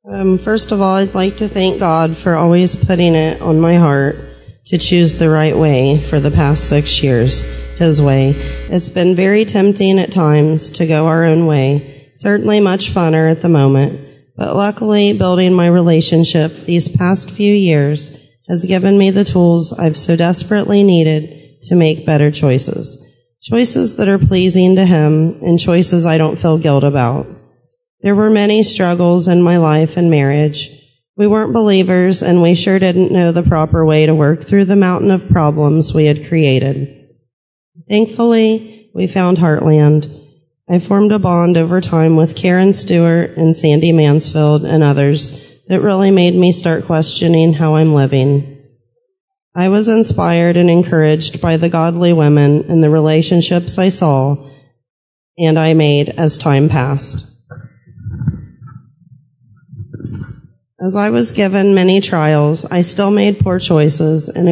First of all, I'd like to thank God for always putting it on my heart to choose the right way for the past 6 years, His way. It's been very tempting at times to go our own way, certainly much funner at the moment, but luckily building my relationship these past few years has given me the tools I've so desperately needed to make better choices. Choices that are pleasing to Him and choices I don't feel guilt about. There were many struggles in my life and marriage. We weren't believers, and we sure didn't know the proper way to work through the mountain of problems we had created. Thankfully, we found Heartland. I formed a bond over time with Karen Stewart and Sandy Mansfield and others that really made me start questioning how I'm living. I was inspired and encouraged by the godly women and the relationships I saw and I made as time passed. As I was given many trials, I still made poor choices, but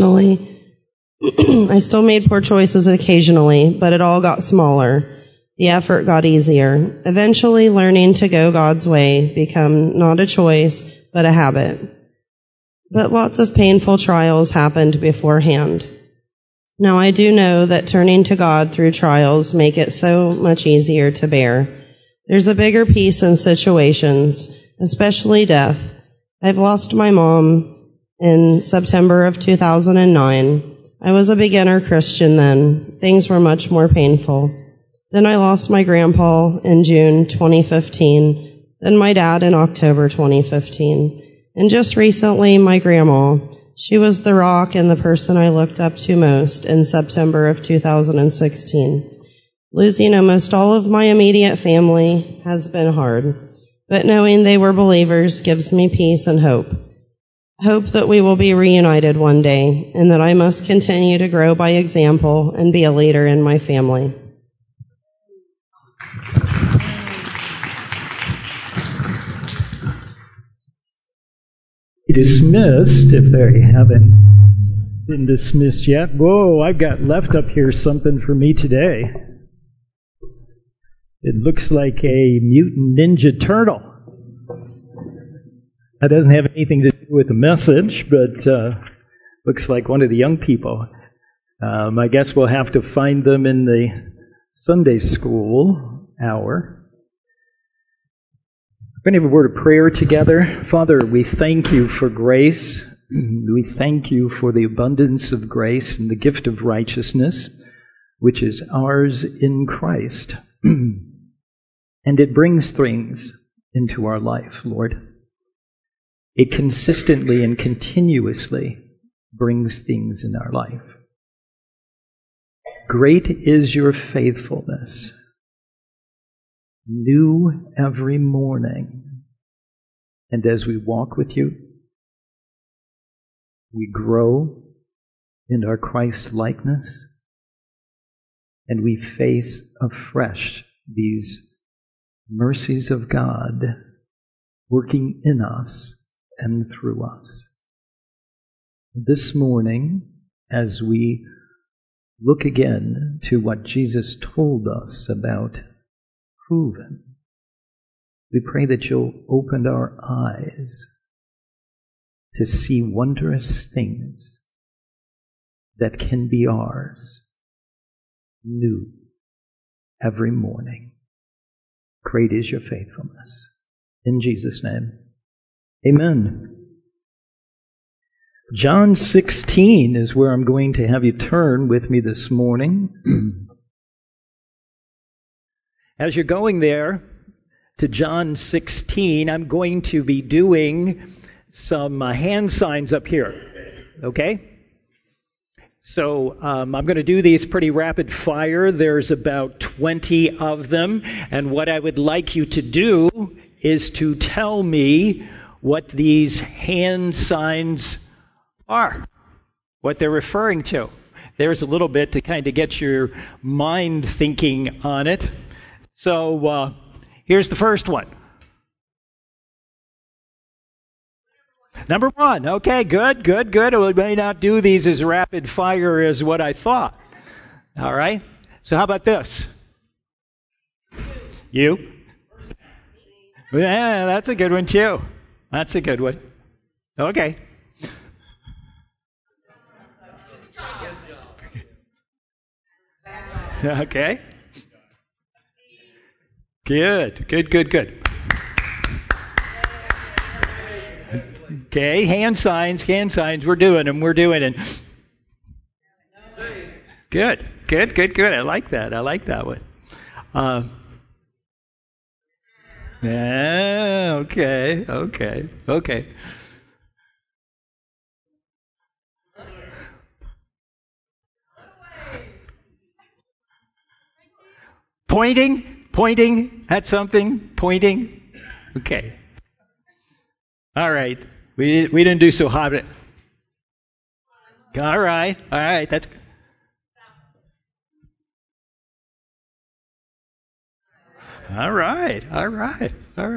it all got smaller. The effort got easier. Eventually, learning to go God's way became not a choice, but a habit. But lots of painful trials happened beforehand. Now, I do know that turning to God through trials make it so much easier to bear. There's a bigger peace in situations, especially death. I've lost my mom in September of 2009. I was a beginner Christian then. Things were much more painful. Then I lost my grandpa in June 2015, then my dad in October 2015, and just recently my grandma. She was the rock and the person I looked up to most in September of 2016. Losing almost all of my immediate family has been hard, but knowing they were believers gives me peace and hope. Hope that we will be reunited one day, and that I must continue to grow by example and be a leader in my family. Dismissed, if they haven't been dismissed yet. Whoa, I've got left up here something for me today. It looks like a mutant ninja turtle. That doesn't have anything to do with the message, but looks like one of the young people. I guess we'll have to find them in the Sunday school hour. We're going to have a word of prayer together. Father, we thank you for grace. We thank you for the abundance of grace and the gift of righteousness, which is ours in Christ. And it brings things into our life, Lord. It consistently and continuously brings things in our life. Great is your faithfulness. New every morning. And as we walk with you, we grow in our Christ likeness, and we face afresh these mercies of God working in us and through us. This morning, as we look again to what Jesus told us about proven, we pray that you'll open our eyes to see wondrous things that can be ours new every morning. Great is your faithfulness. In Jesus' name, amen. John 16 is where I'm going to have you turn with me this morning. As you're going there to John 16, I'm going to be doing some hand signs up here, okay? So I'm going to do these pretty rapid fire. There's about 20 of them, and what I would like you to do is to tell me what these hand signs are, what they're referring to. There's a little bit to kind of get your mind thinking on it. So here's the first one. Number one. Okay, good. We may not do these as rapid fire as what I thought. All right. So how about this? You? Yeah, that's a good one too. That's a good one. Okay. Okay. Good. Okay, hand signs. We're doing them. Good. I like that one. Yeah, okay. Pointing at something, pointing. Okay. All right. We didn't do so hot. All right. That's all right.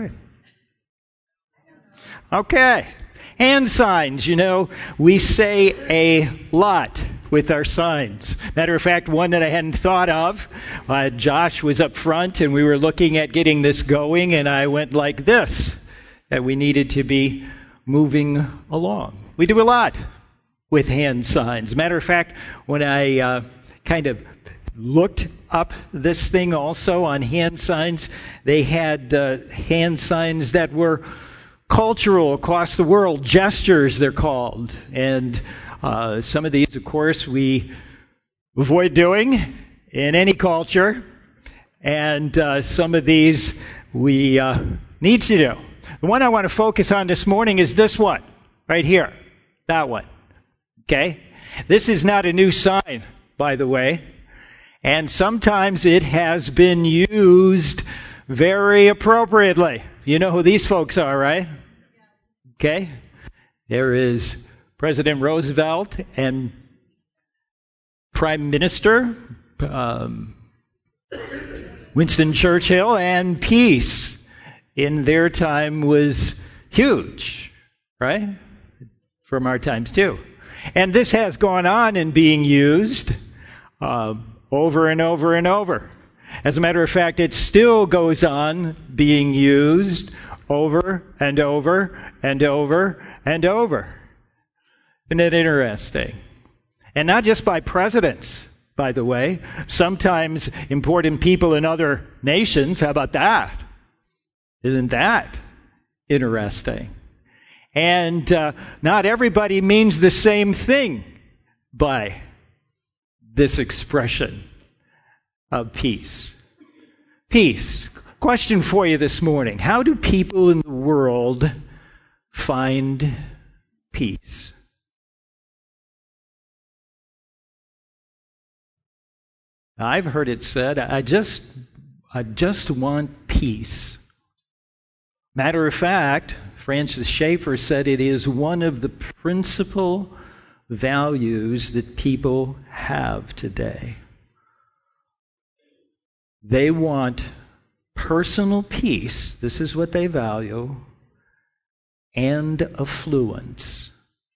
Okay. Hand signs, we say a lot with our signs. Matter of fact, one that I hadn't thought of, Josh was up front and we were looking at getting this going, and I went like this, that we needed to be moving along. We do a lot with hand signs. Matter of fact, when I kind of looked up this thing also on hand signs, they had hand signs that were cultural across the world, gestures they're called. And some of these, of course, we avoid doing in any culture. And some of these we need to do. The one I want to focus on this morning is this one, right here. That one. Okay? This is not a new sign, by the way. And sometimes it has been used very appropriately. You know who these folks are, right? Okay? There is President Roosevelt and Prime Minister Winston Churchill, and peace in their time was huge, right? From our times too. And this has gone on and being used over and over and over. As a matter of fact, it still goes on being used over and over and over and over. Isn't it interesting? And not just by presidents, by the way. Sometimes important people in other nations. How about that? Isn't that interesting? And not everybody means the same thing by this expression of peace. Peace. Question for you this morning. How do people in the world find peace? I've heard it said, I just want peace. Matter of fact, Francis Schaeffer said it is one of the principal values that people have today. They want personal peace, this is what they value, and affluence.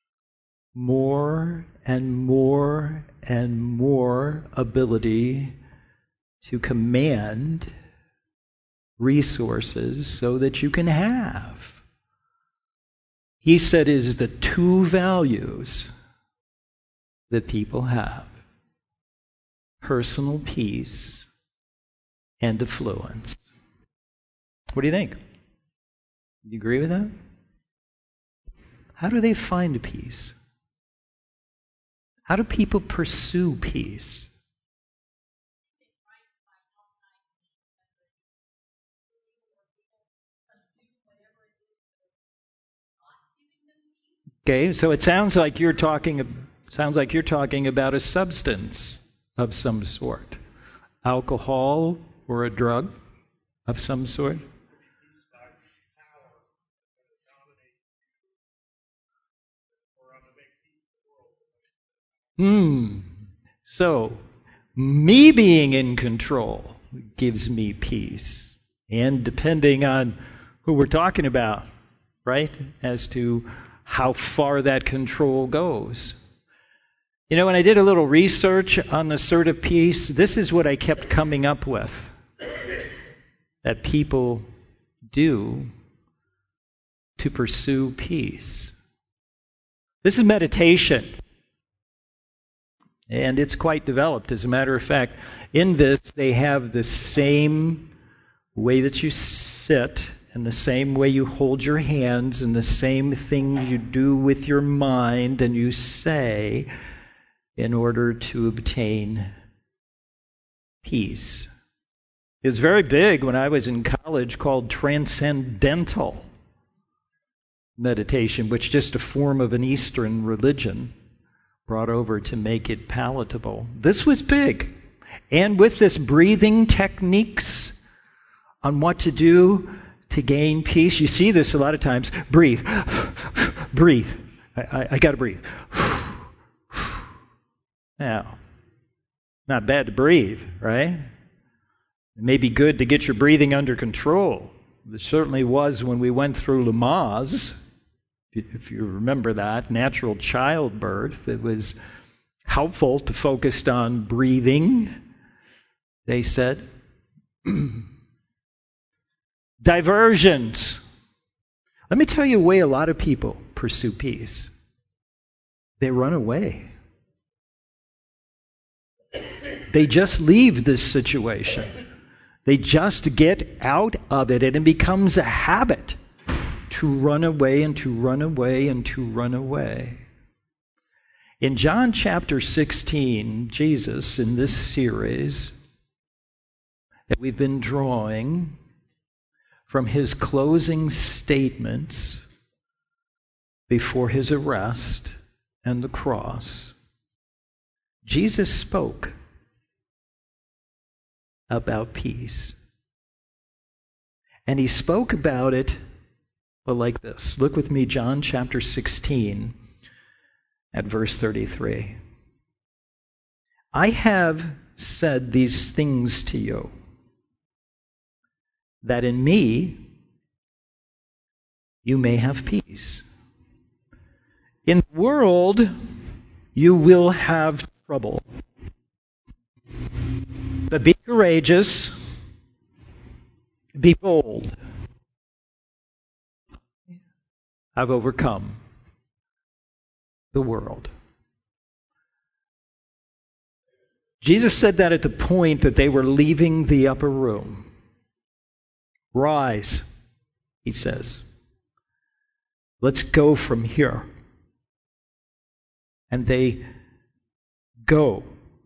More and more and more ability to command resources so that you can have. He said is the two values that people have: personal peace and affluence. What do you think? Do you agree with that? How do they find peace? How do people pursue peace? Okay, so it sounds like you're talking about a substance of some sort. Alcohol or a drug of some sort. So, me being in control gives me peace. And depending on who we're talking about, right, as to how far that control goes. You know, when I did a little research on the sort of peace, this is what I kept coming up with. That people do to pursue peace? This is meditation. And it's quite developed. As a matter of fact, in this, they have the same way that you sit, and the same way you hold your hands, and the same thing you do with your mind and you say in order to obtain peace. It was very big when I was in college, called transcendental meditation, which is just a form of an Eastern religion brought over to make it palatable. This was big. And with this breathing techniques on what to do to gain peace, you see this a lot of times. Breathe. Breathe. I got to breathe. Now, not bad to breathe, right? It may be good to get your breathing under control. It certainly was when we went through Lamaze. If you remember that, natural childbirth, it was helpful to focus on breathing, they said. Diversions. Let me tell you a way a lot of people pursue peace. They run away. They just leave this situation. They just get out of it, and it becomes a habit to run away and to run away and to run away. In John chapter 16, Jesus, in this series that we've been drawing from his closing statements before his arrest and the cross, Jesus spoke about peace. And he spoke about it like this. Look with me, John chapter 16 at verse 33. I have said these things to you, that in me you may have peace. In the world you will have trouble. But be courageous, be bold. I've overcome the world. Jesus said that at the point that they were leaving the upper room. Rise, he says. Let's go from here. And they go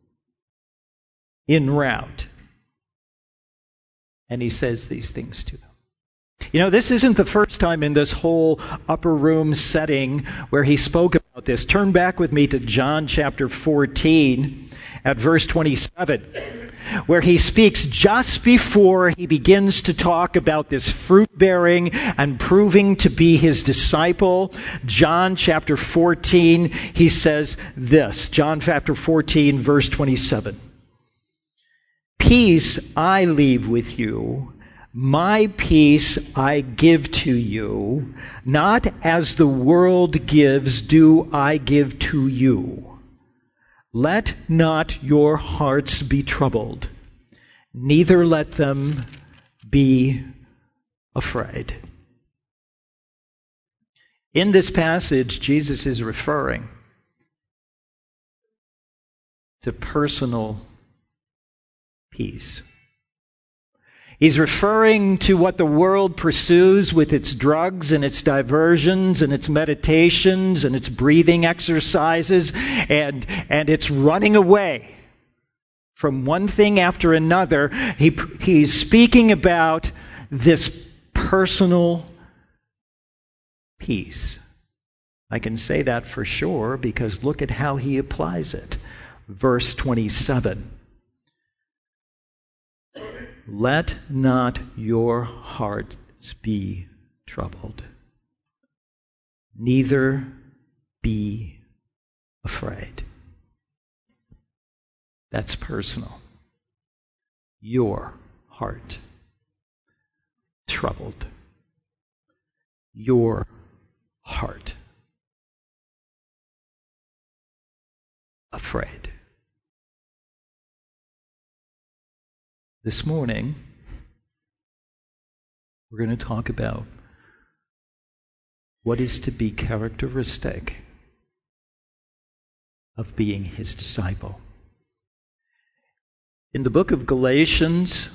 en route. And he says these things to them. You know, this isn't the first time in this whole upper room setting where he spoke about this. Turn back with me to John chapter 14 at verse 27, where he speaks just before he begins to talk about this fruit bearing and proving to be his disciple. John chapter 14, he says this. John chapter 14, verse 27. Peace I leave with you. My peace I give to you, not as the world gives do I give to you. Let not your hearts be troubled, neither let them be afraid. In this passage, Jesus is referring to personal peace. He's referring to what the world pursues with its drugs and its diversions and its meditations and its breathing exercises and its running away from one thing after another. He's speaking about this personal peace. I can say that for sure because look at how he applies it. Verse 27. Let not your hearts be troubled, neither be afraid. That's personal. Your heart troubled. Your heart afraid. This morning, we're going to talk about what is to be characteristic of being his disciple. In the book of Galatians,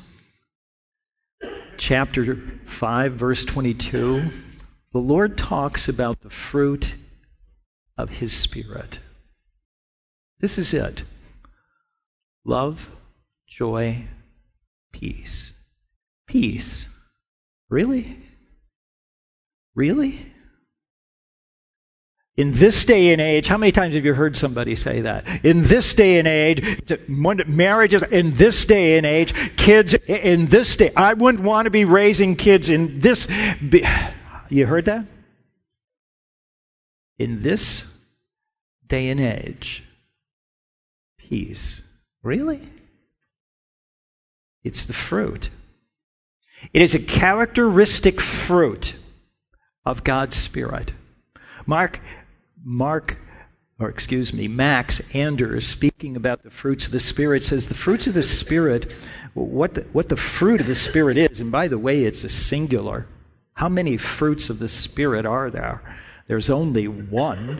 chapter 5, verse 22, the Lord talks about the fruit of his Spirit. This is it. Love, joy, peace. Peace. Really? Really? In this day and age, how many times have you heard somebody say that? In this day and age, marriages in this day and age, kids in this day. I wouldn't want to be raising kids in this. You heard that? In this day and age, peace. Really? It's the fruit. It is a characteristic fruit of God's Spirit. Max Anders, speaking about the fruits of the Spirit, says the fruits of the Spirit, what the fruit of the Spirit is, and by the way, it's a singular. How many fruits of the Spirit are there? There's only one.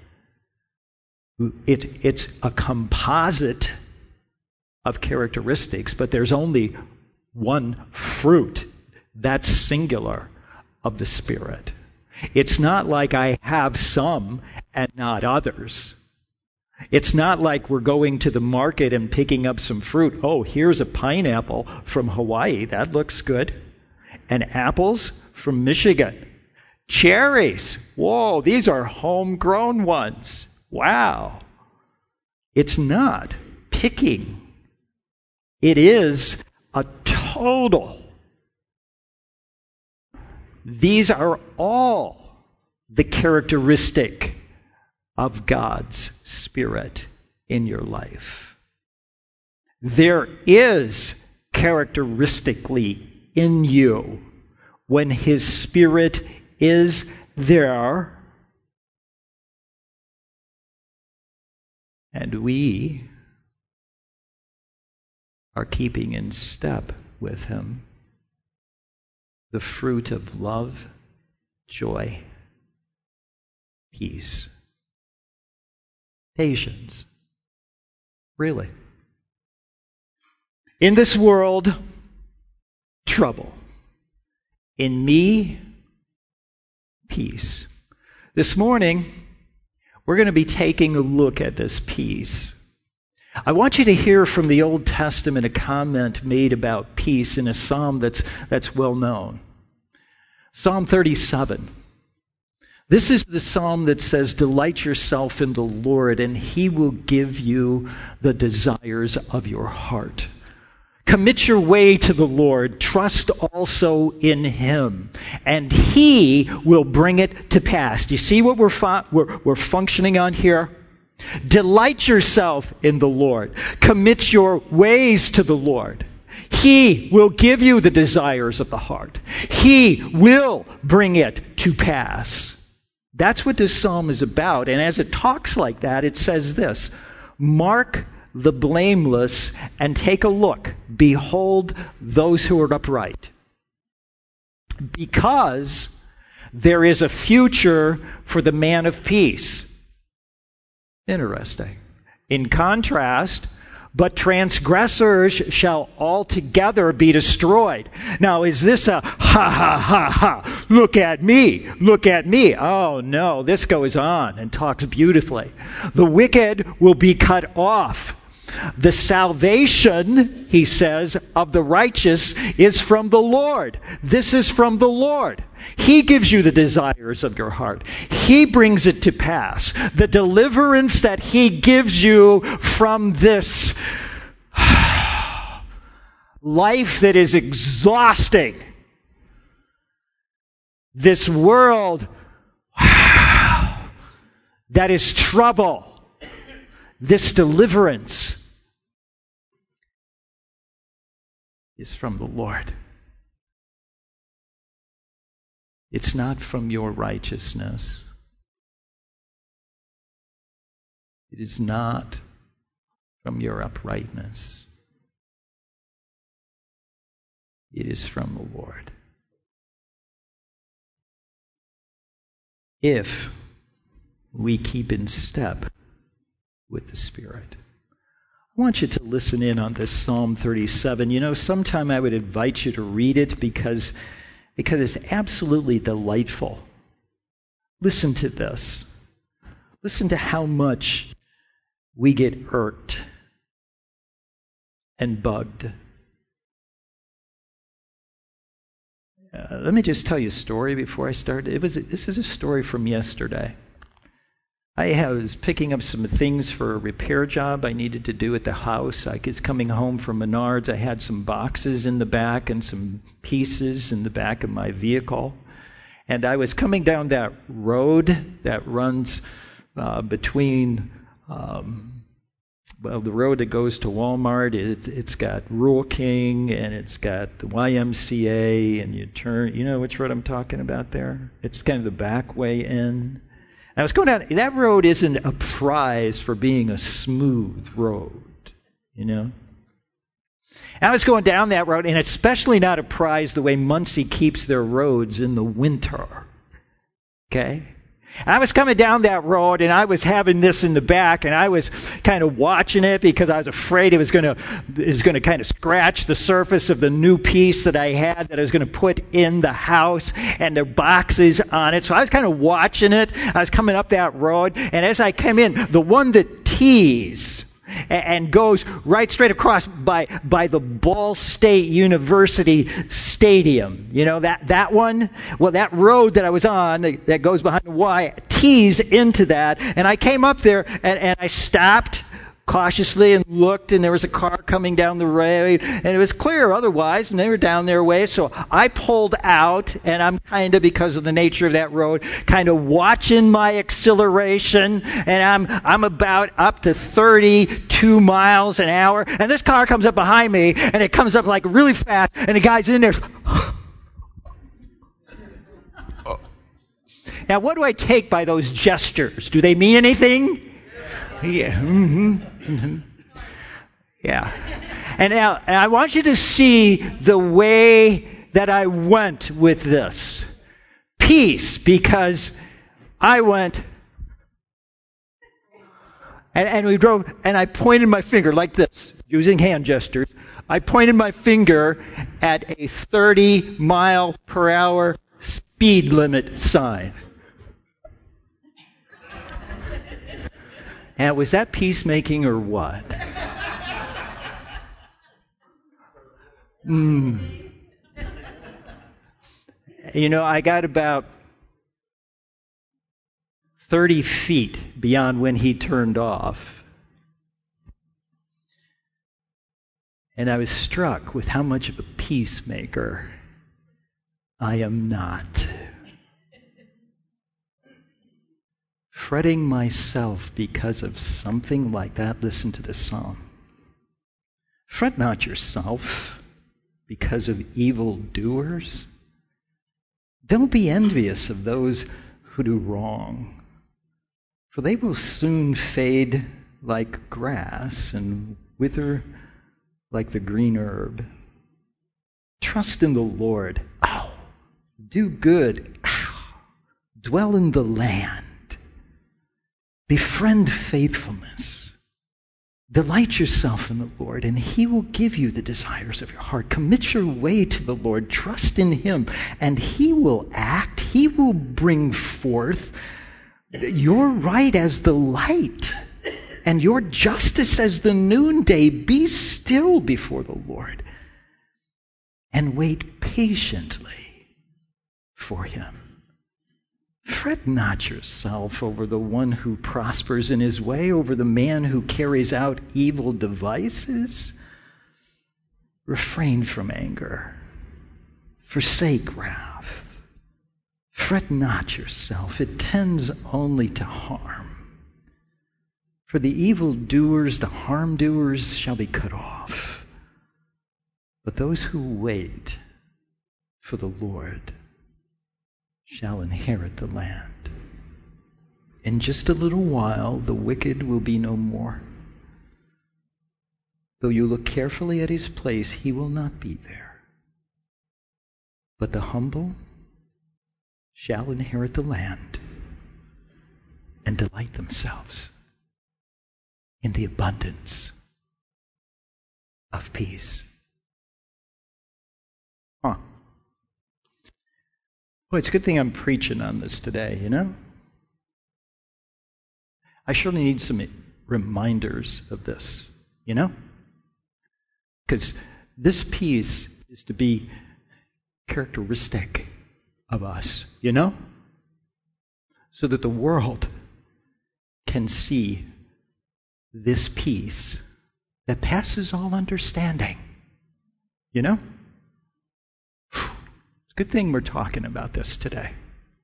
It's a composite of characteristics, but there's only one fruit, that's singular, of the Spirit. It's not like I have some and not others. It's not like we're going to the market and picking up some fruit. Oh, here's a pineapple from Hawaii. That looks good. And apples from Michigan. Cherries. Whoa, these are homegrown ones. Wow. It's not picking. It is a total. These are all the characteristic of God's Spirit in your life. There is characteristically in you, when his Spirit is there, and we are keeping in step with him, the fruit of love, joy, peace, patience. Really. In this world, trouble. In me, peace. This morning, we're going to be taking a look at this peace. I want you to hear from the Old Testament a comment made about peace in a psalm that's well known. Psalm 37. This is the psalm that says, "Delight yourself in the Lord, and he will give you the desires of your heart. Commit your way to the Lord. Trust also in him, and he will bring it to pass." Do you see what we're functioning on here? Delight yourself in the Lord. Commit your ways to the Lord. He will give you the desires of the heart. He will bring it to pass. That's what this psalm is about. And as it talks like that, it says this: "Mark the blameless and take a look. Behold those who are upright. Because there is a future for the man of peace." Interesting. In contrast, "But transgressors shall altogether be destroyed." Now, is this a ha, look at me, look at me? Oh no, this goes on and talks beautifully. "The wicked will be cut off. The salvation," he says, "of the righteous is from the Lord." This is from the Lord. He gives you the desires of your heart. He brings it to pass. The deliverance that he gives you from this life that is exhausting, this world that is trouble, this deliverance is from the Lord. It's not from your righteousness. It is not from your uprightness. It is from the Lord. if we keep in step with the Spirit. I want you to listen in on this Psalm 37. You know, sometime I would invite you to read it because it's absolutely delightful. Listen to this. Listen to how much we get irked and bugged. Let me just tell you a story before I start. This is a story from yesterday. I was picking up some things for a repair job I needed to do at the house. I was coming home from Menards. I had some boxes in the back and some pieces in the back of my vehicle. And I was coming down that road that runs between, the road that goes to Walmart. It's got Rural King and it's got the YMCA, and you turn, you know which road I'm talking about there? It's kind of the back way in. I was going down, that road isn't a prize for being a smooth road, you know. And I was going down that road, and especially not a prize the way Muncie keeps their roads in the winter, okay? I was coming down that road, and I was having this in the back, and I was kind of watching it because I was afraid it was going to kind of scratch the surface of the new piece that I had that I was going to put in the house, and the boxes on it. So I was kind of watching it. I was coming up that road, and as I came in, the one that tees and goes right straight across by the Ball State University Stadium. You know, that one? Well, that road that I was on that goes behind the Y tees into that. And I came up there and I stopped cautiously and looked, and there was a car coming down the road, and it was clear otherwise, and they were down their way. So I pulled out, and I'm kind of, because of the nature of that road, kind of watching my acceleration, and I'm about up to 32 miles an hour, and this car comes up behind me, and it comes up like really fast, and the guy's in there. Now, what do I take by those gestures? Do they mean anything? Yeah. Mm-hmm. Mm-hmm. Yeah. And now, I want you to see the way that I went with this. Peace, because I went, and we drove, and I pointed my finger like this, using hand gestures. I pointed my finger at a 30-mile-per-hour speed limit sign. And was that peacemaking or what? You know, I got about 30 feet beyond when he turned off. And I was struck with how much of a peacemaker I am not. Fretting myself because of something like that. Listen to the psalm. Fret not yourself because of evil doers. Don't be envious of those who do wrong, for they will soon fade like grass and wither like the green herb. Trust in the Lord. Do good. Dwell in the land. Befriend faithfulness. Delight yourself in the Lord, and He will give you the desires of your heart. Commit your way to the Lord. Trust in Him, and He will act. He will bring forth your right as the light, and your justice as the noonday. Be still before the Lord, and wait patiently for Him. Fret not yourself over the one who prospers in his way, over the man who carries out evil devices. Refrain from anger. Forsake wrath. Fret not yourself. It tends only to harm. For the evildoers, the harm doers, shall be cut off. But those who wait for the Lord shall inherit the land. In just a little while, the wicked will be no more. Though you look carefully at his place, he will not be there. But the humble shall inherit the land and delight themselves in the abundance of peace. Huh. Well, it's a good thing I'm preaching on this today, you know? I surely need some reminders of this, you know? Because this peace is to be characteristic of us, you know? So that the world can see this peace that passes all understanding, you know? It's a good thing we're talking about this today.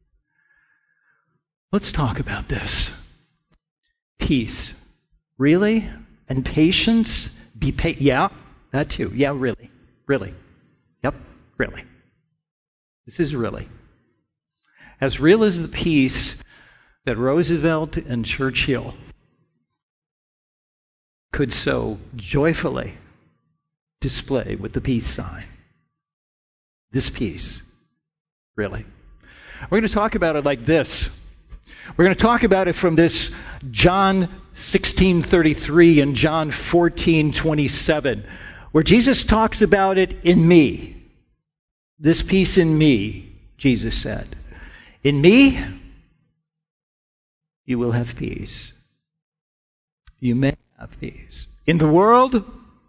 Let's talk about this. Peace. Really? And patience? Yeah, that too. Yeah, really. Really. Yep, really. This is really. As real as the peace that Roosevelt and Churchill could so joyfully display with the peace sign. This peace, really. We're going to talk about it like this. We're going to talk about it from this John 16:33 and John 14:27, where Jesus talks about it in me. This peace in me, Jesus said. In me, you will have peace. You may have peace. In the world,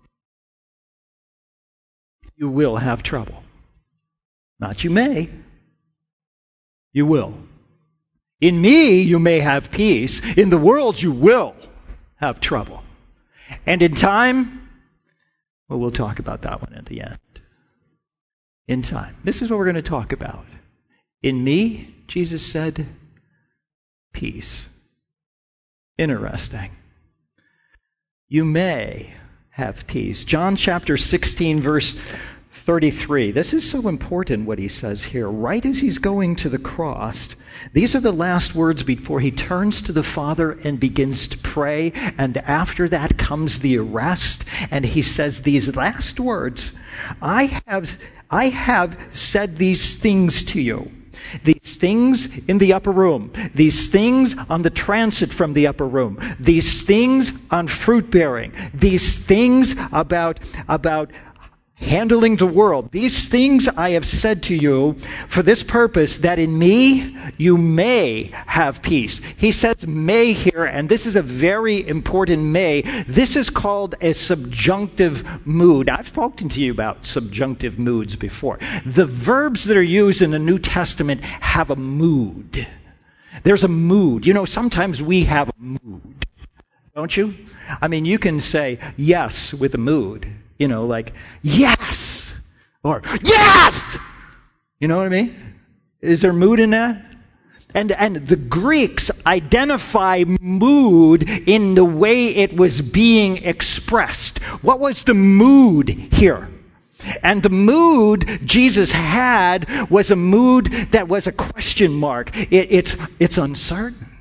you will have trouble. Not you may. You will. In me, you may have peace. In the world, you will have trouble. And in time, well, we'll talk about that one at the end. In time. This is what we're going to talk about. In me, Jesus said, peace. Interesting. You may have peace. John chapter 16, verse 33. This is so important what he says here. Right as he's going to the cross, these are the last words before he turns to the Father and begins to pray. And after that comes the arrest. And he says these last words, I have said these things to you. These things in the upper room. These things on the transit from the upper room. These things on fruit bearing. These things about handling the world. These things I have said to you for this purpose, that in me you may have peace. He says may here, and this is a very important may. This is called a subjunctive mood. I've spoken to you about subjunctive moods before. The verbs that are used in the New Testament have a mood. There's a mood. You know, sometimes we have a mood, don't you? I mean, you can say yes with a mood. You know, like, yes! Or, yes! You know what I mean? Is there mood in that? And the Greeks identify mood in the way it was being expressed. What was the mood here? And the mood Jesus had was a mood that was a question mark. It's uncertain.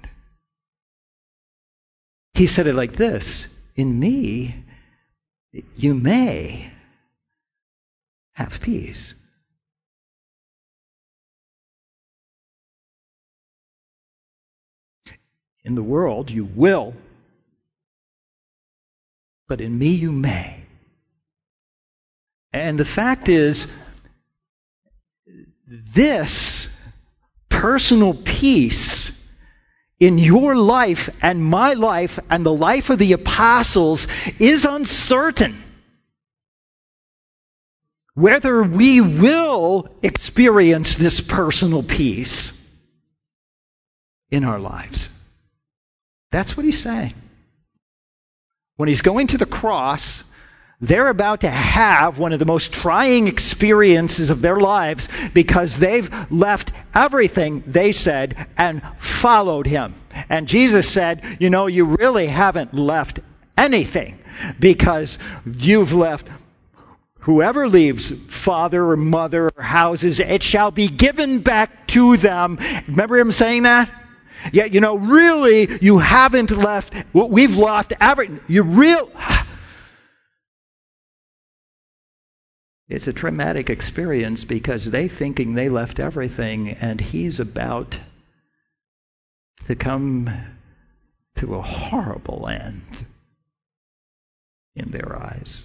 He said it like this, in me, you may have peace. In the world, you will, but in me, you may. And the fact is, this personal peace in your life and my life and the life of the apostles is uncertain. Whether we will experience this personal peace in our lives. That's what he's saying. When he's going to the cross, they're about to have one of the most trying experiences of their lives because they've left everything, they said, and followed him. And Jesus said, you know, you really haven't left anything because you've left whoever leaves father or mother or houses, it shall be given back to them. Remember him saying that? Yeah, you know, really, you haven't left, we've lost everything. It's a traumatic experience because they thinking they left everything and he's about to come to a horrible end in their eyes.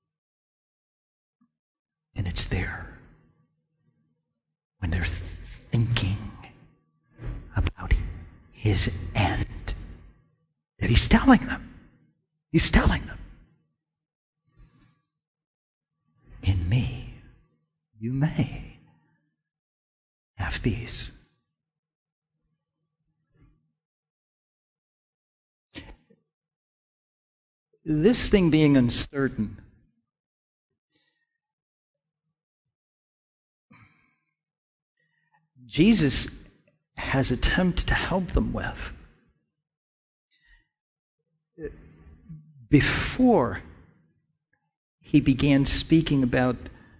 And it's there when they're thinking about his end that he's telling them. He's telling them, in me, you may have peace. This thing being uncertain, Jesus has attempted to help them with. Before he began speaking about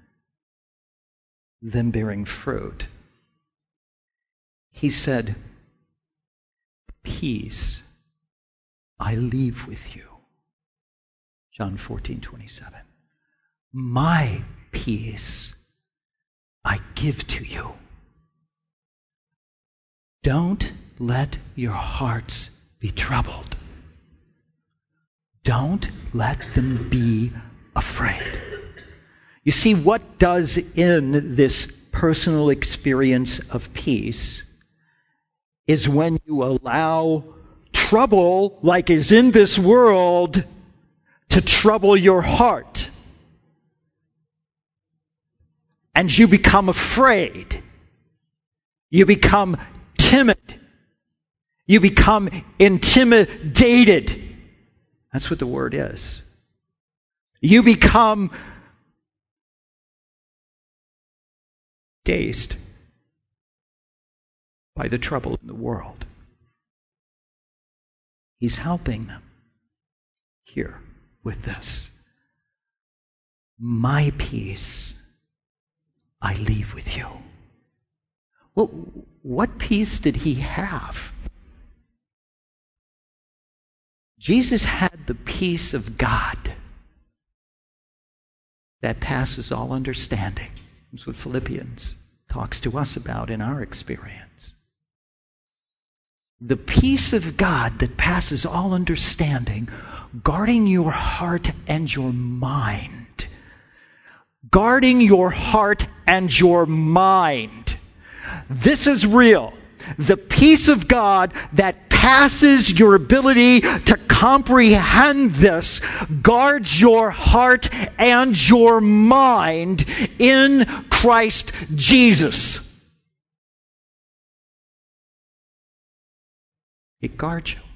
them bearing fruit, he said, peace I leave with you. John 14:27. My peace I give to you. Don't let your hearts be troubled. Don't let them be afraid. You see, what does in this personal experience of peace is when you allow trouble, like is in this world, to trouble your heart. And you become afraid. You become timid. You become intimidated. That's what the word is. You become dazed by the trouble in the world. He's helping them here with this. My peace I leave with you. Well, what peace did he have? Jesus had the peace of God that passes all understanding. That's what Philippians talks to us about in our experience. The peace of God that passes all understanding, guarding your heart and your mind. Guarding your heart and your mind. This is real. The peace of God that passes your ability to comprehend this guards your heart and your mind in Christ Jesus. It guards you.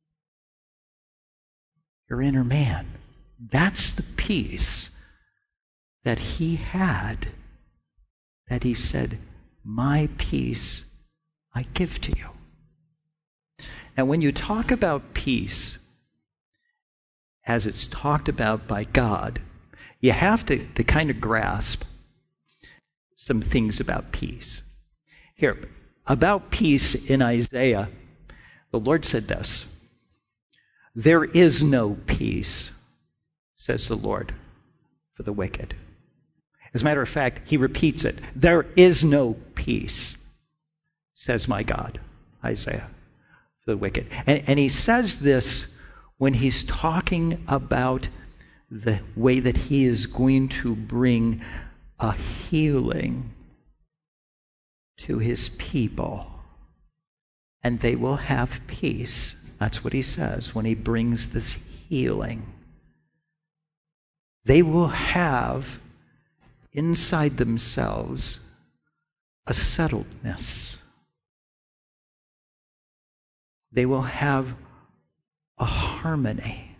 Your inner man. That's the peace that he had, that he said, my peace I give to you. And when you talk about peace, as it's talked about by God, you have to kind of grasp some things about peace. Here, about peace in Isaiah, the Lord said this, there is no peace, says the Lord, for the wicked. As a matter of fact, he repeats it. There is no peace, says my God, Isaiah, for the wicked. And he says this when he's talking about the way that he is going to bring a healing to his people. And they will have peace. That's what he says when he brings this healing. They will have inside themselves a settledness. They will have a harmony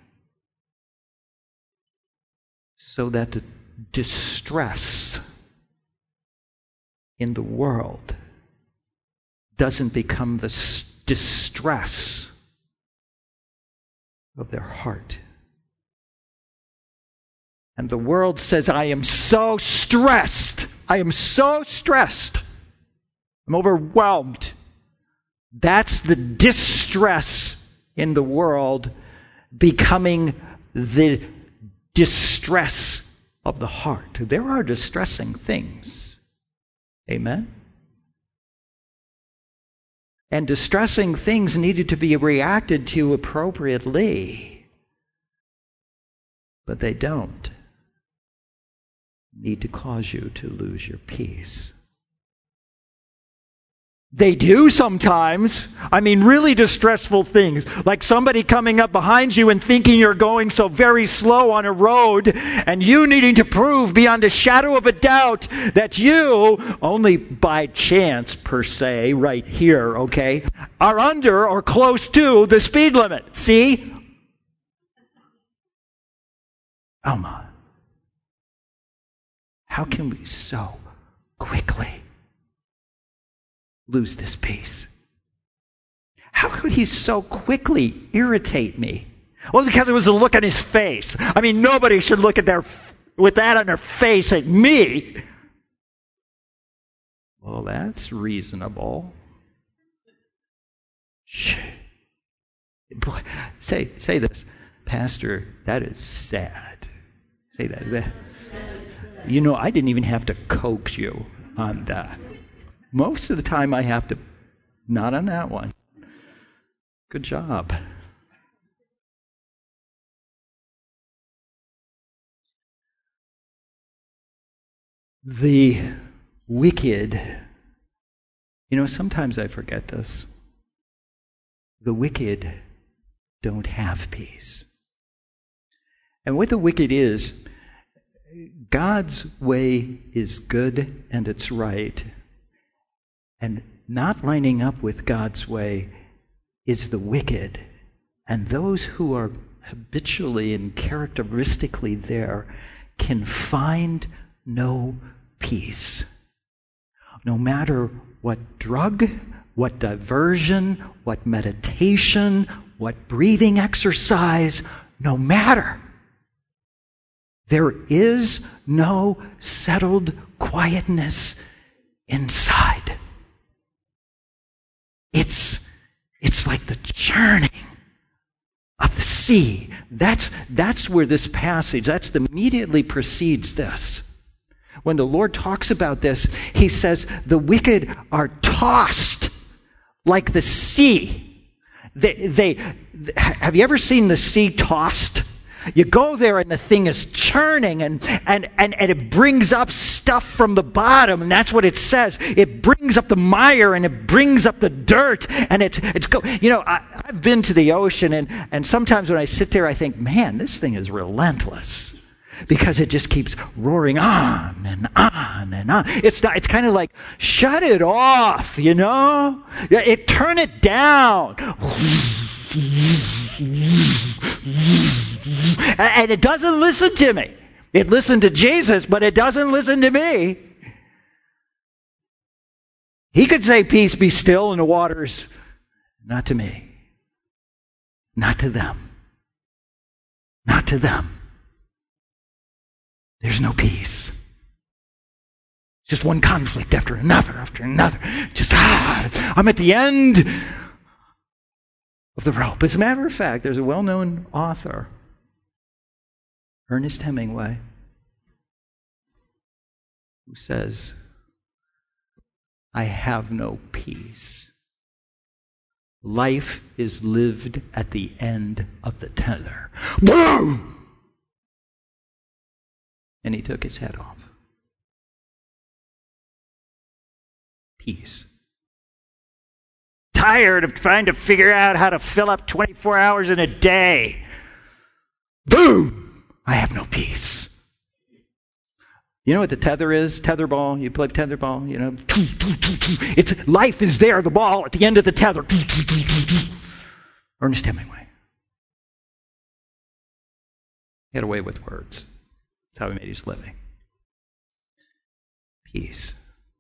so that the distress in the world doesn't become the distress of their heart. And the world says, I am so stressed. I am so stressed. I'm overwhelmed. That's the distress in the world becoming the distress of the heart. There are distressing things. Amen? And distressing things needed to be reacted to appropriately. But they don't need to cause you to lose your peace. They do sometimes. I mean, really distressful things, like somebody coming up behind you and thinking you're going so very slow on a road, and you needing to prove beyond a shadow of a doubt that you, only by chance per se, right here, okay, are under or close to the speed limit. See? Alma, how can we so quickly lose this peace? How could he so quickly irritate me? Well, because it was the look on his face. I mean, nobody should look at with that on their face at me. Well, that's reasonable. Shh. Boy, say this. Pastor, that is sad. Say that. You know, I didn't even have to coax you on that. Most of the time I have to, not on that one. Good job. The wicked, you know, sometimes I forget this. The wicked don't have peace. And what the wicked is, God's way is good and it's right. And not lining up with God's way is the wicked. And those who are habitually and characteristically there can find no peace. No matter what drug, what diversion, what meditation, what breathing exercise, no matter. There is no settled quietness inside. It's like the churning of the sea. That's where this passage, that's immediately precedes this. When the Lord talks about this, he says, the wicked are tossed like the sea. Have you ever seen the sea tossed? You go there and the thing is churning and it brings up stuff from the bottom, and that's what it says. It brings up the mire and it brings up the dirt, and I've been to the ocean, and sometimes when I sit there I think, man, this thing is relentless. Because it just keeps roaring on and on and on. It's kind of like, shut it off, you know? Turn it down. And it doesn't listen to me. It listened to Jesus, but it doesn't listen to me. He could say, peace, be still in the waters. Not to me. Not to them. Not to them. There's no peace. Just one conflict after another, after another. Just, I'm at the end of the rope. As a matter of fact, there's a well-known author, Ernest Hemingway, who says, I have no peace. Life is lived at the end of the tether. Boom! And he took his head off. Peace. Tired of trying to figure out how to fill up 24 hours in a day. Boom! I have no peace. You know what the tether is? Tetherball. You play tetherball, you know. It's life is there, the ball at the end of the tether. Ernest Hemingway. He had a way with words. That's how he made his living. Peace.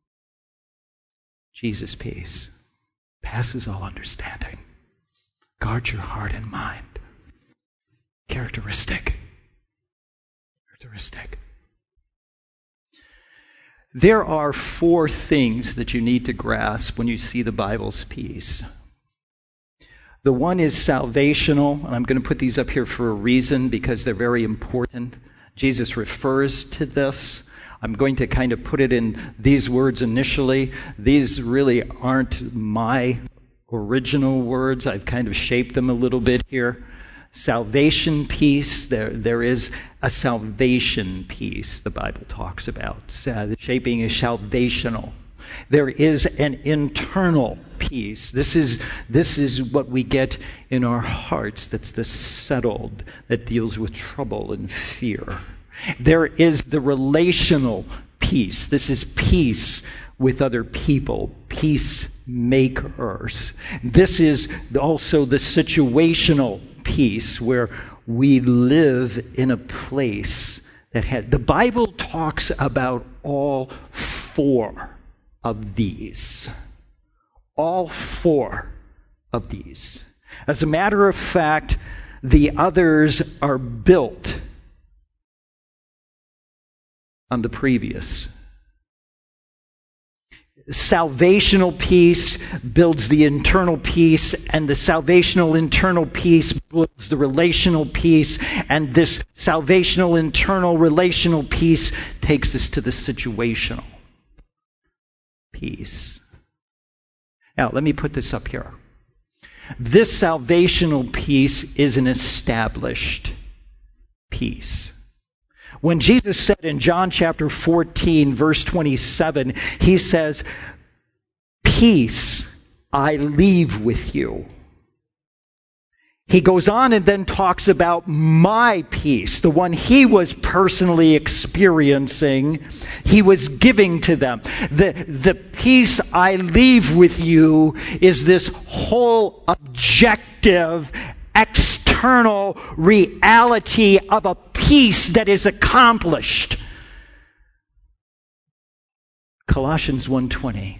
Jesus' peace passes all understanding. Guard your heart and mind. Characteristic. There are 4 things that you need to grasp when you see the Bible's peace. The one is salvational, and I'm going to put these up here for a reason because they're very important. Jesus refers to this. I'm going to kind of put it in these words initially. These really aren't my original words. I've kind of shaped them a little bit here. Salvation peace. There is a salvation peace the Bible talks about. The shaping is salvational. There is an internal peace. This is what we get in our hearts. That's the settled, that deals with trouble and fear. There is the relational peace. This is peace with other people, peacemakers. This is also the situational peace, where we live in a place that has... The Bible talks about all four of these. All four of these. As a matter of fact, the others are built on the previous. Salvational peace builds the internal peace, and the salvational internal peace builds the relational peace, and this salvational internal relational peace takes us to the situational peace. Now, let me put this up here. This salvational peace is an established peace. When Jesus said in John chapter 14, verse 27, he says, "Peace I leave with you." He goes on and then talks about my peace, the one he was personally experiencing, he was giving to them. The peace I leave with you is this whole objective, external reality of a peace that is accomplished. Colossians 1:20.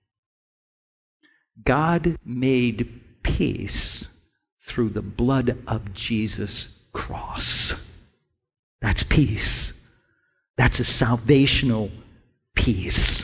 God made peace through the blood of Jesus' cross. That's peace. That's a salvational peace.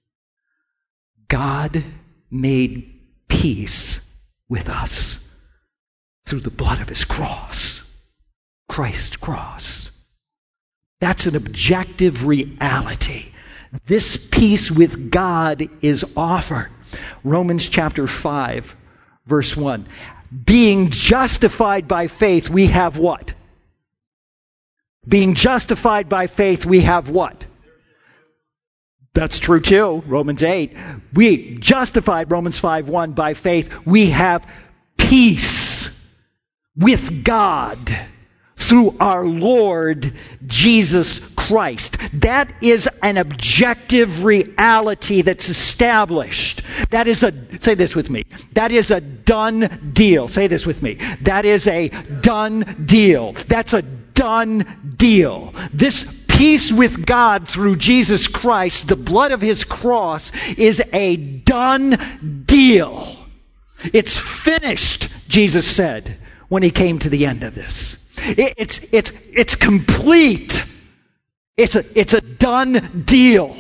God made peace with us through the blood of his cross. Christ's cross. That's an objective reality. This peace with God is offered. Romans chapter 5, verse 1. Being justified by faith, we have what? Being justified by faith, we have what? That's true too. Romans 8. We justified, Romans 5:1, by faith, we have peace with God through our Lord Jesus Christ. That is an objective reality that's established. That is say this with me, that is a done deal. Say this with me. That is a done deal. That's a done deal. This peace with God through Jesus Christ, the blood of his cross, is a done deal. It's finished, Jesus said when he came to the end of this. It's complete. It's a done deal.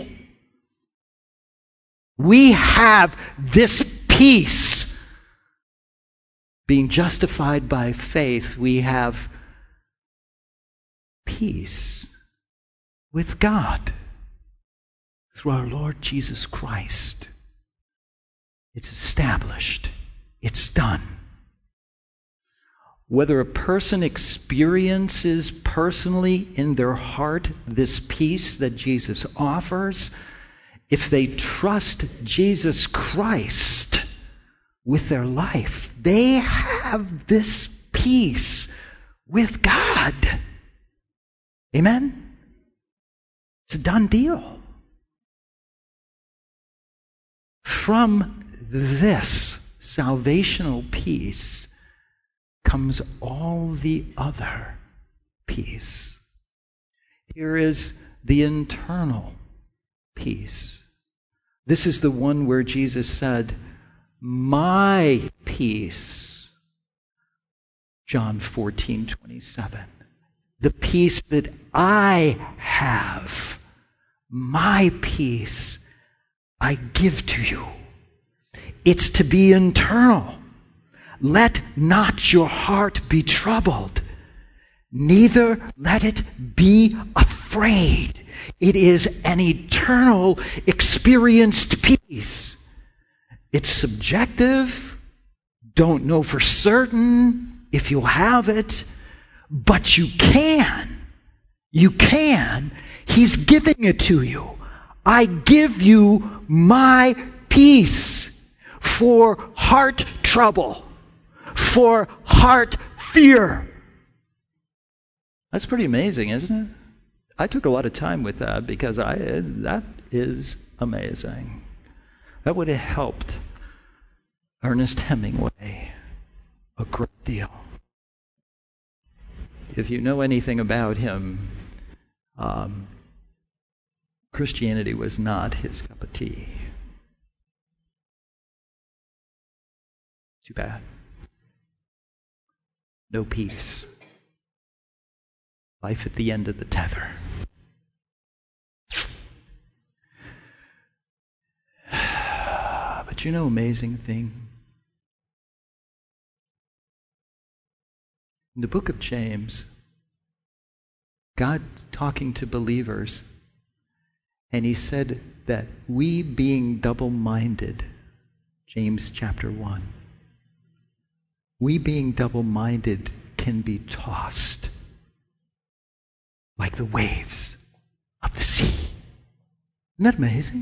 We have this peace. Being justified by faith, we have peace with God through our Lord Jesus Christ. It's established. It's done. Whether a person experiences personally in their heart this peace that Jesus offers, if they trust Jesus Christ with their life, they have this peace with God. Amen? It's a done deal. From this salvational peace comes all the other peace. Here is the internal peace. This is the one where Jesus said, "My peace." John 14:27. The peace that I have, my peace, I give to you. It's to be internal. Let not your heart be troubled, neither let it be afraid. It is an eternal, experienced peace. It's subjective, don't know for certain if you'll have it, but you can. You can. He's giving it to you. I give you my peace for heart trouble, for heart fear. That's pretty amazing, isn't it? I took a lot of time with that because that is amazing. That would have helped Ernest Hemingway a great deal. If you know anything about him, Christianity was not his cup of tea. Too bad. No peace. Life at the end of the tether. But you know, amazing thing. In the book of James, God talking to believers, and he said that we being double-minded, James chapter 1, we being double-minded can be tossed like the waves of the sea. Isn't that amazing?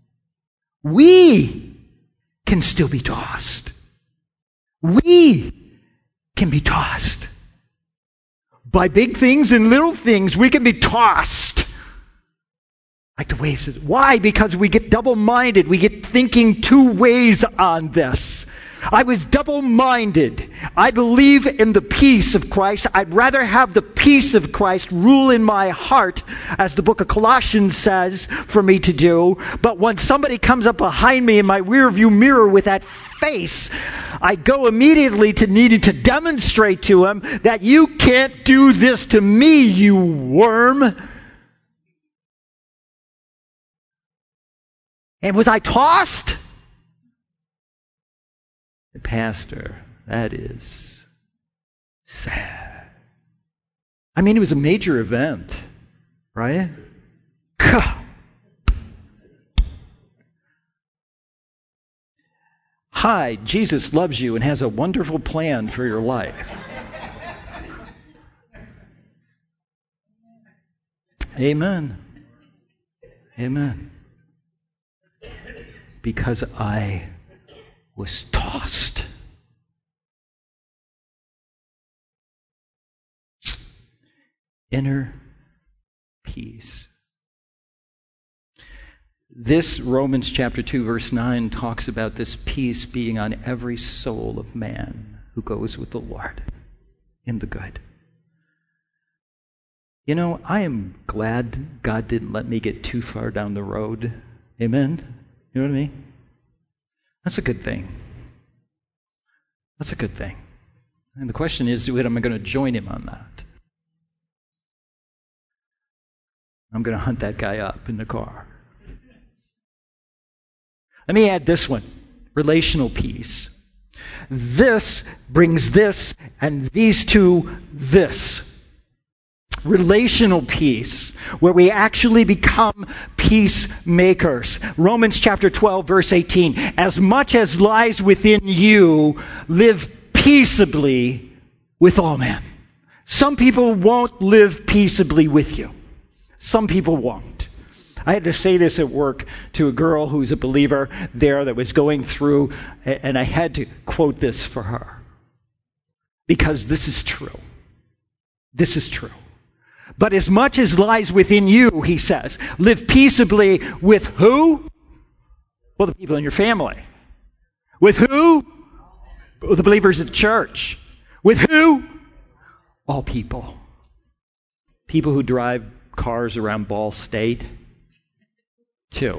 We can still be tossed. We can be tossed. By big things and little things, we can be tossed like the waves. Why? Because we get double-minded. We get thinking two ways on this. I was double-minded. I believe in the peace of Christ. I'd rather have the peace of Christ rule in my heart, as the book of Colossians says for me to do. But when somebody comes up behind me in my rearview mirror with that face, I go immediately to needing to demonstrate to him that you can't do this to me, you worm. And was I tossed? Pastor, that is sad. I mean, it was a major event, right? Hi, Jesus loves you and has a wonderful plan for your life. Amen. Amen. Because I was tossed. Inner peace. This Romans chapter 2 verse 9 talks about this peace being on every soul of man who goes with the Lord in the good. You know, I am glad God didn't let me get too far down the road. Amen? You know what I mean? That's a good thing. That's a good thing. And the question is, am I going to join him on that? I'm going to hunt that guy up in the car. Let me add this one, relational peace. This brings this, and these two this. Relational peace, where we actually become peacemakers. Romans chapter 12, verse 18. As much as lies within you, live peaceably with all men. Some people won't live peaceably with you. Some people won't. I had to say this at work to a girl who's a believer there that was going through, and I had to quote this for her. Because this is true. This is true. But as much as lies within you, he says, live peaceably with who? Well, the people in your family. With who? The believers at church. With who? All people. People who drive cars around Ball State. 2.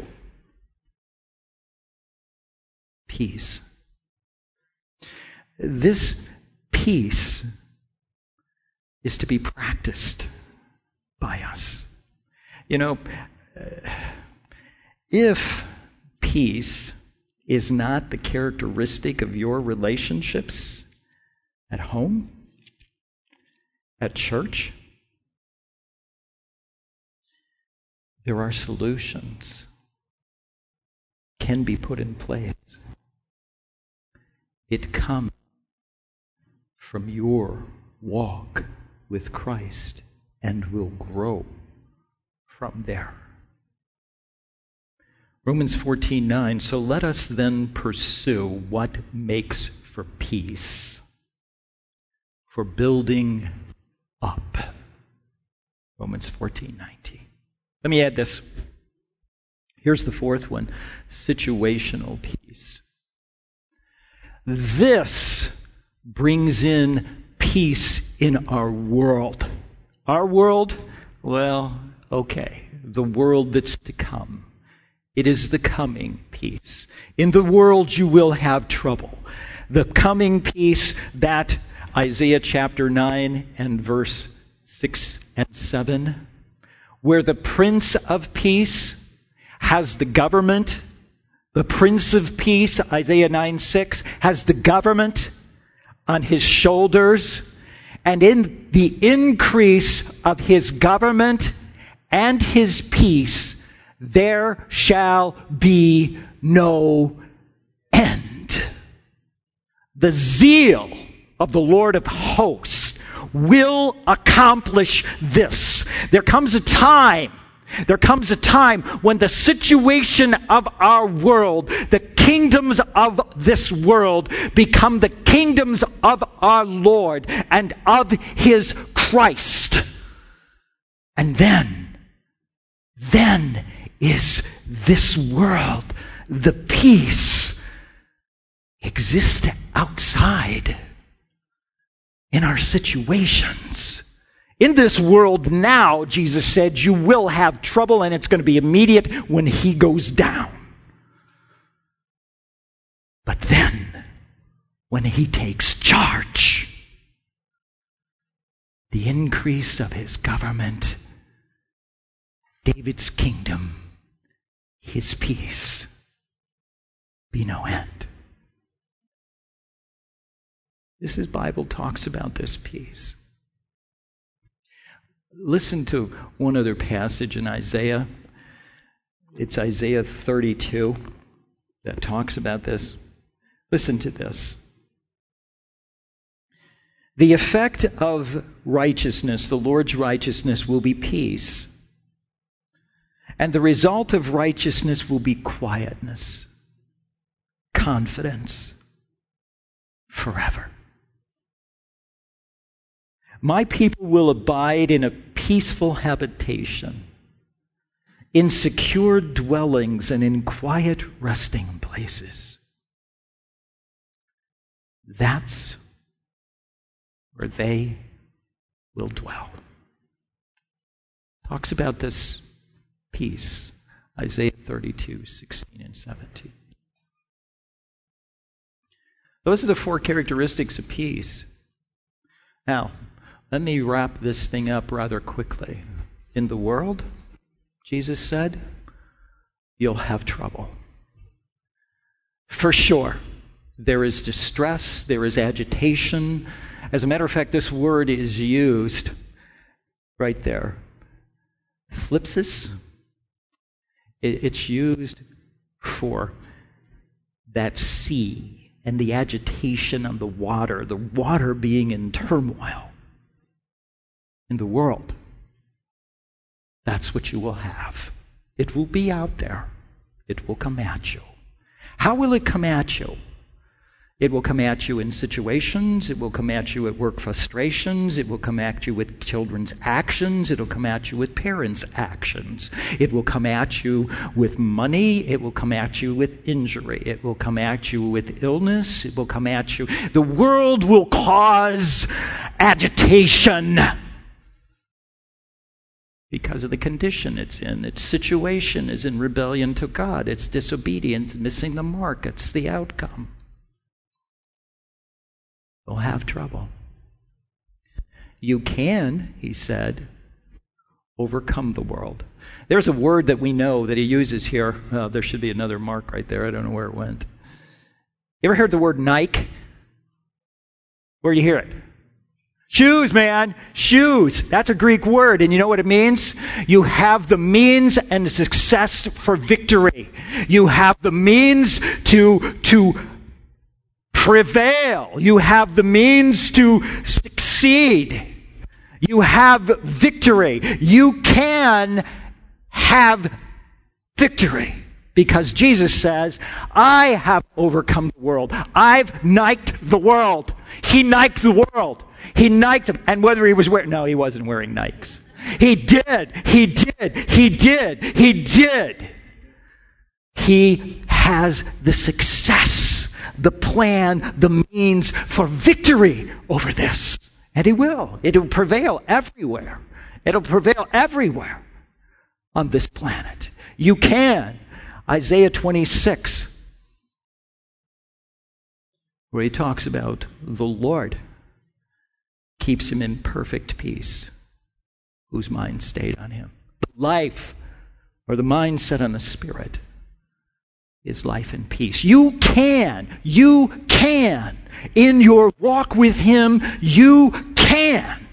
Peace. This peace is to be practiced by us. You know, if peace is not the characteristic of your relationships at home, at church, there are solutions can be put in place. It comes from your walk with Christ and will grow from there. Romans 14:9, so let us then pursue what makes for peace, for building up. Romans 14:19. Let me add this. Here's the fourth one, situational peace. This brings in peace in our world. Our world, well, okay, the world that's to come. It is the coming peace. In the world you will have trouble. The coming peace that Isaiah chapter 9 and verse 6 and 7, where the Prince of Peace has the government. The Prince of Peace, Isaiah 9:6, has the government on his shoulders. And in the increase of his government and his peace, there shall be no end. The zeal of the Lord of hosts will accomplish this. There comes a time when the situation of our world, the kingdoms of this world, become the kingdoms of our Lord and of his Christ. And then is this world, the peace, exist outside in our situations. In this world now, Jesus said, you will have trouble, and it's going to be immediate when he goes down. But then, when he takes charge, the increase of his government, David's kingdom, his peace, be no end. This Bible talks about this peace. Listen to one other passage in Isaiah. It's Isaiah 32 that talks about this. Listen to this. The effect of righteousness, the Lord's righteousness, will be peace. And the result of righteousness will be quietness, confidence, forever. My people will abide in a peaceful habitation, in secure dwellings, and in quiet resting places. That's where they will dwell. Talks about this peace, Isaiah 32, 16 and 17. Those are the four characteristics of peace. Now, let me wrap this thing up rather quickly. In the world, Jesus said, you'll have trouble. For sure, there is distress, there is agitation. As a matter of fact, this word is used right there. Thlipsis. It's used for that sea and the agitation of the water being in turmoil. In the world, that's what you will have. It will be out there. It will come at you. How will it come at you? It will come at you in situations. It will come at you at work frustrations. It will come at you with children's actions. It will come at you with parents' actions. It will come at you with money. It will come at you with injury. It will come at you with illness. It will come at you. The world will cause agitation because of the condition it's in. Its situation is in rebellion to God. It's disobedience, missing the mark. It's the outcome. We'll have trouble. You can, he said, overcome the world. There's a word that we know that he uses here. There should be another mark right there. I don't know where it went. You ever heard the word Nike? Where do you hear it? Shoes, man. Shoes. That's a Greek word. And you know what it means? You have the means and success for victory. You have the means to prevail. You have the means to succeed. You have victory. You can have victory. Because Jesus says, I have overcome the world. I've niked the world. He niked the world. He niked them. And whether he was wearing... No, he wasn't wearing Nikes. He did. He did. He did. He did. He has the success, the plan, the means for victory over this. And he will. It will prevail everywhere. It'll prevail everywhere on this planet. You can. Isaiah 26, where he talks about the Lord keeps him in perfect peace, whose mind stayed on him. The life, or the mind set on the Spirit, is life and peace. You can, in your walk with him, you can.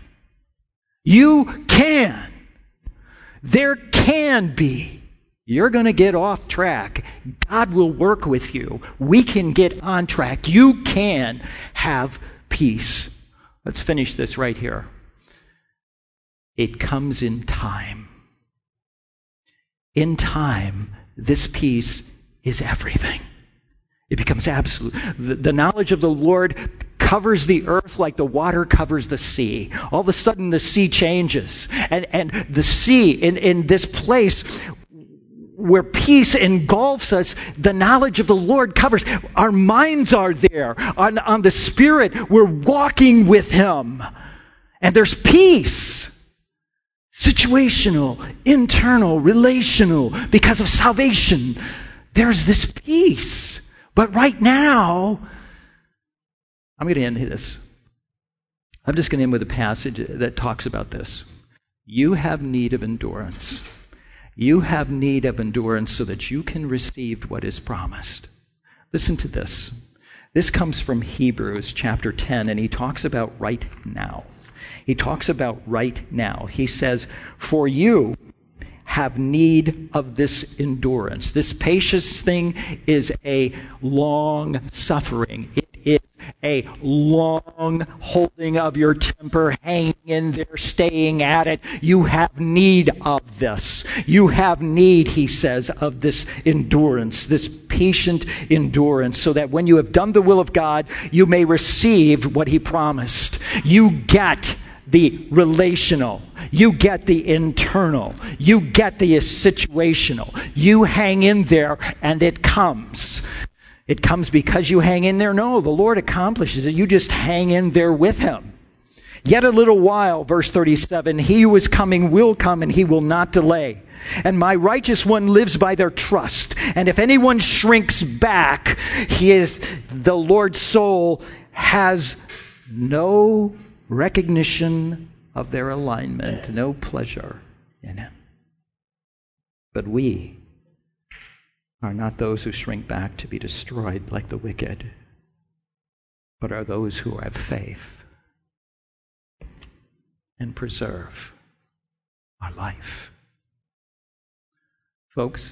There can be. You're going to get off track. God will work with you. We can get on track. You can have peace. Let's finish this right here. It comes in time. In time, this peace is everything. It becomes absolute. The knowledge of the Lord covers the earth like the water covers the sea. All of a sudden, the sea changes. And the sea, in this place where peace engulfs us, the knowledge of the Lord covers. Our minds are there. On the Spirit, we're walking with him. And there's peace. Situational, internal, relational. Because of salvation, there's this peace. But right now, I'm going to end this. I'm just going to end with a passage that talks about this. You have need of endurance. You have need of endurance so that you can receive what is promised. Listen to this. This comes from Hebrews chapter 10, and he talks about right now. He talks about right now. He says, for you have need of this endurance. This patience thing is a long suffering. It is a long holding of your temper, hanging in there, staying at it. You have need of this. You have need, he says, of this endurance, this patient endurance, so that when you have done the will of God, you may receive what he promised. You get the relational. You get the internal. You get the situational. You hang in there and it comes. It comes because you hang in there? No, the Lord accomplishes it. You just hang in there with him. Yet a little while, verse 37, he who is coming will come and he will not delay. And my righteous one lives by their trust. And if anyone shrinks back, the Lord's soul has no recognition of their alignment, no pleasure in him. But we are not those who shrink back to be destroyed like the wicked, but are those who have faith and preserve our life. Folks,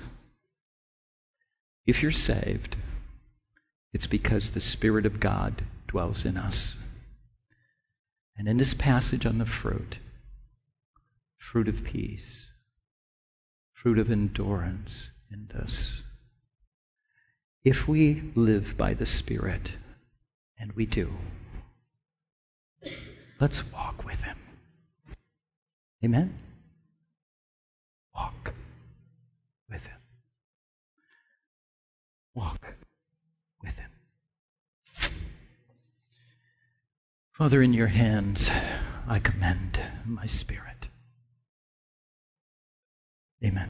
if you're saved, it's because the Spirit of God dwells in us. And in this passage on the fruit of peace, fruit of endurance in this, if we live by the Spirit, and we do, let's walk with him. Amen? Walk with him. Walk with him. Father, in your hands I commend my spirit. Amen.